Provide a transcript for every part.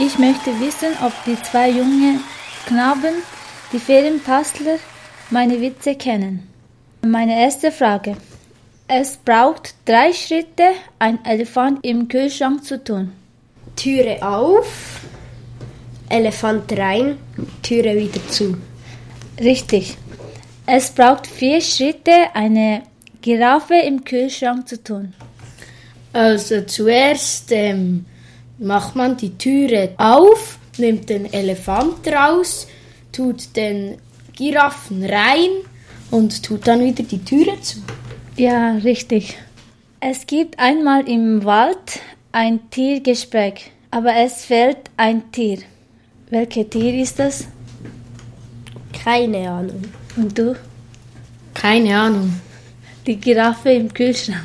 Ich möchte wissen, ob die zwei jungen Knaben, die Ferienpastler, meine Witze kennen. Meine erste Frage. Es braucht 3 Schritte, ein Elefant im Kühlschrank zu tun. Türe auf, Elefant rein, Türe wieder zu. Richtig. Es braucht 4 Schritte, eine Giraffe im Kühlschrank zu tun. Also zuerst macht man die Türe auf, nimmt den Elefant raus, tut den Giraffen rein und tut dann wieder die Türe zu. Ja, richtig. Es gibt einmal im Wald ein Tiergespräch, aber es fehlt ein Tier. Welches Tier ist das? Keine Ahnung. Und du? Keine Ahnung. Die Giraffe im Kühlschrank.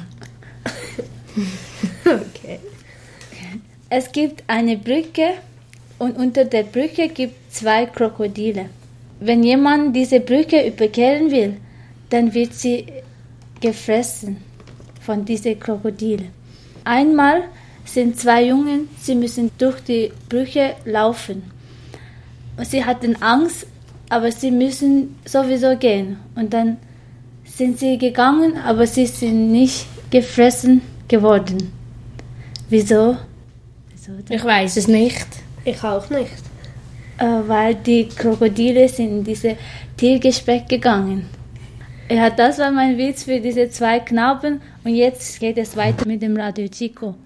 Okay. Es gibt eine Brücke und unter der Brücke gibt es 2 Krokodile. Wenn jemand diese Brücke überqueren will, dann wird sie gefressen von diesen Krokodilen. Einmal sind 2 Jungen, sie müssen durch die Brücke laufen. Und sie hatten Angst, aber sie müssen sowieso gehen. Und dann sind sie gegangen, aber sie sind nicht gefressen geworden. Wieso? Ich weiß es nicht. Ich auch nicht. Weil die Krokodile sind in diese Tiergespräch gegangen. Ja, das war mein Witz für diese 2 Knaben und jetzt geht es weiter mit dem Radio Chico.